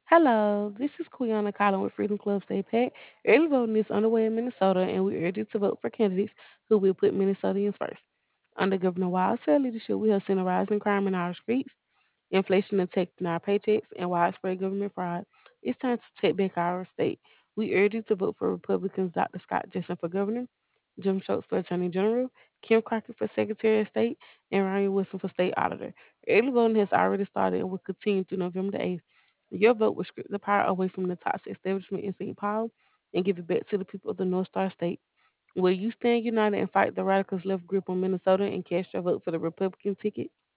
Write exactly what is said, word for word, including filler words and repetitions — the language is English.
Hello, this is Quiana calling with Freedom Club Stay Pack. Early voting is underway in Minnesota, and we urge you to vote for candidates who will put Minnesotans first. Under Governor Wild's leadership, we have seen a rise in crime in our streets, inflation affecting our paychecks, and widespread government fraud. It's time to take back our state. We urge you to vote for Republicans Doctor Scott Jesson for governor, Jim Schultz for Attorney General, Kim Crockett for Secretary of State, and Ryan Wilson for State Auditor. Early voting has already started and will continue through November the eighth. Your vote will strip the power away from the toxic establishment in Saint Paul and give it back to the people of the North Star State. Will you stand united and fight the radicals' left grip on Minnesota and cast your vote for the Republican ticket?